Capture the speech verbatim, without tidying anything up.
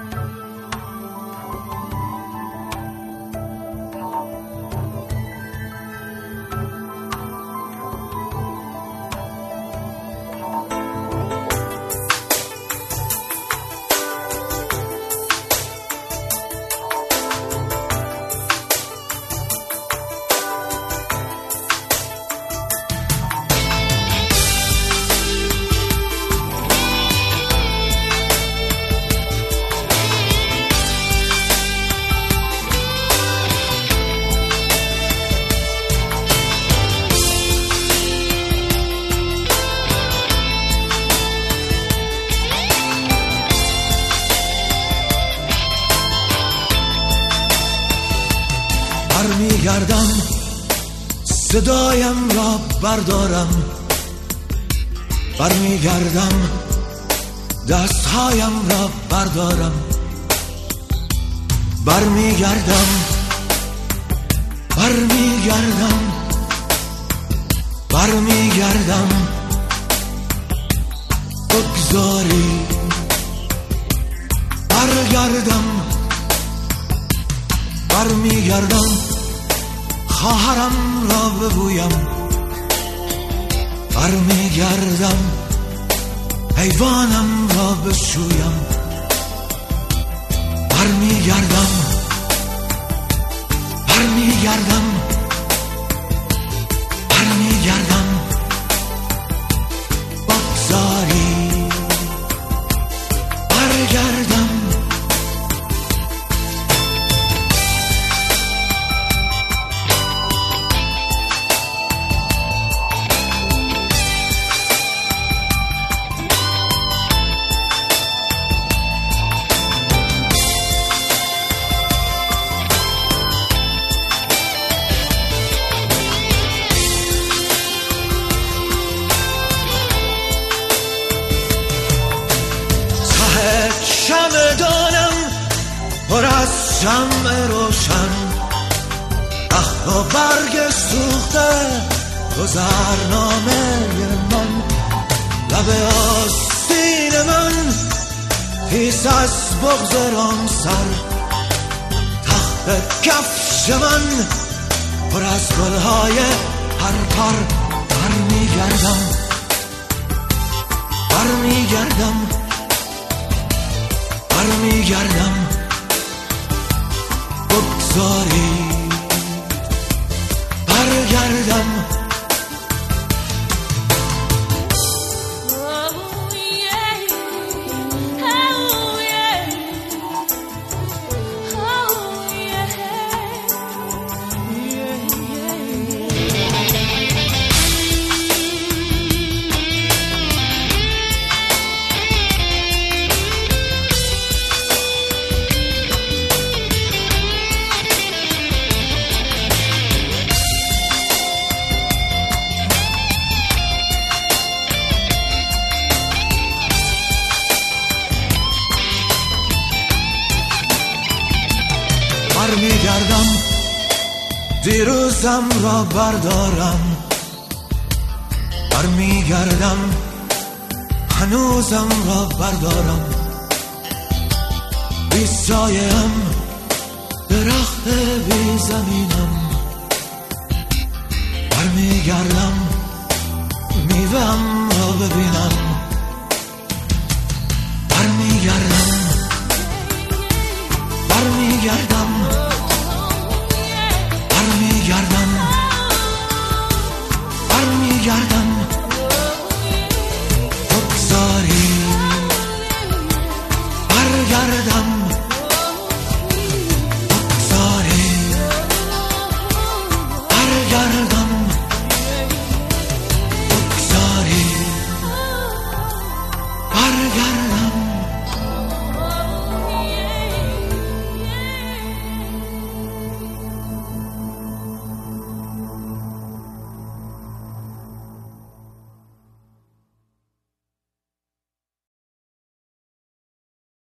برمیگردم صدایم را بردارم، برمیگردم دستهایم را بردارم، برمیگردم برمیگردم برمیگردم بگذاری برگردم، برمیگردم خواهرم را ببویم، برمیگردم حیوانم را بشویم، برمیگردم برمیگردم برمیگردم بگذاری برگردم. چمدانم پر از شمع روشن، اخ و برگ سوخته گذرنامه من، لب آستین من خیس از بغض رامسر، تخت کفش من پر از گلهای پرپر، برمیگردم برمیگردم برمیگردم بگذاری برگردم. برمیگردم دیروزم را بردارم، برمیگردم هنوزم را بردارم، بی سایه‌ام درخت بی زمینم، برمیگردم میوه‌ام را ببینم، برمیگردم